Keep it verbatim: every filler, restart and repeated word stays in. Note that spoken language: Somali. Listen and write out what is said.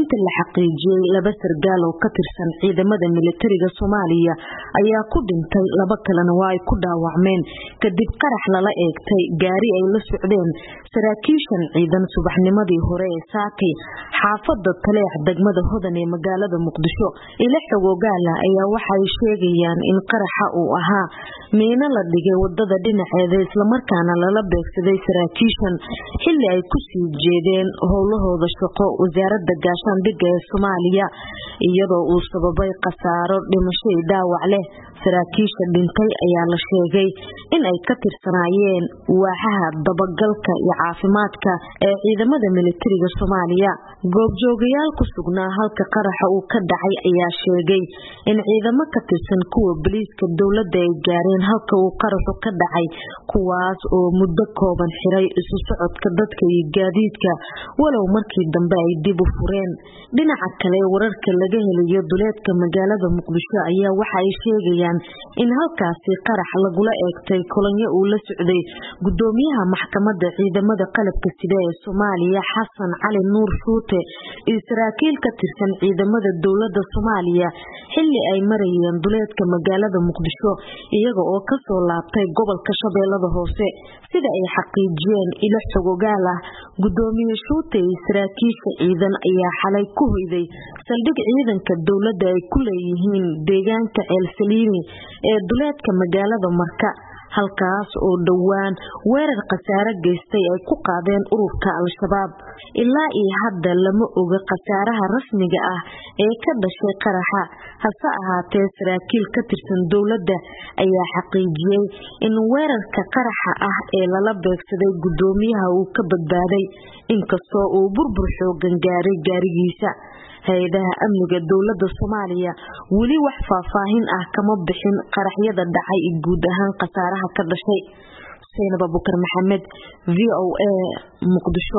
inta la xaqiijiyay laba sargaal oo ka tirsan ciidamada militariga Soomaaliya ayaa ku dhintay, laba kalena waa ay ku dhaawacmeen kadib qarax lala eegtay gaari ay la socdeen saraakiishan ciidan subaxnimadii hore ee saakay xaafadda Taleex degmada Hodan ee magaalada Muqdisho. Ila xogogaala ayaa waxay sheegayaan in qaraxa uu ahaa meena la dhigay wadada dhinaceeda isla markaana lala beegsaday saraakiishan xilli ay ku sii jeedeen howlahooda shaqo wasaaradda gaashaandhigga ee Soomaaliya, iyadoo uu sababay khasaaro dhimasho iyo dhaawac leh. Saraakiisha dhintay ayaa la sheegay in ay ka tirsanaayeen waaxaha dabagalka iyo caafimaadka ee ciidamada militariga Soomaaliya. Goobjoogayaal ku sugnaa halka qaraxa uu ka dhacay ayaa sheegay in ciidamo ka tirsan kuwa booliiska dowladda ay gaareen halka uu qaraxu ka dhacay, kuwaas oo muddo kooban xiray isu socodka dadka iyo gaadiidka, walow markii dambe ay dib u fureen. Dhinaca kale, wararka laga helayo duleedka magaalada Muqdisho ayaa waxa ay sheegayaan in halkaasi qarax lagula eegtay kolonyo uu la socday gudoomiyaha maxkamadda ciidamada qalabka sida ee Soomaaliya Xasan Cali Nuur Shuute iyo saraakiil ka tirsan ciidamada dowladda Soomaaliya xilli ay marayeen duleedka magaalada Muqdisho iyaga oo ka soo laabtay gobolka Shabeellada Hoose. Sida ay xaqiijiyeen ilo xogogaal ah, gudoomiye Shuute iyo saraakiisha ciidan ayaa xalay ku hoyday saldhig ciidanka dowladda ay ku leeyihiin deegaanka El Saliini ee duleedka magaalada Marka, halkaas oo dhawaan weerar khasaare geystay ay ku qaadeen ururka Al-Shabaab. Ilaa iyo hadda lama oga khasaaraha rasmiga ah ee ka dhashay qaraxa, hase ahaatee saraakiil ka tirsan dowladda ayaa xaqiijiyay in weerarka qaraxa ah ee lala beegsaday gudoomiyaha uu ka badbaaday, inkastoo uu burbur xoogan gaaray gaarigiisa. Hay'adaha amniga dowladda Soomaaliya wali wax faahfaahin ah kama bixin qaraxyada dhacay iyo guud ahaan khasaaraha ka dhashay. Seenaba Bukar Maxamed, V O A, Muqdisho.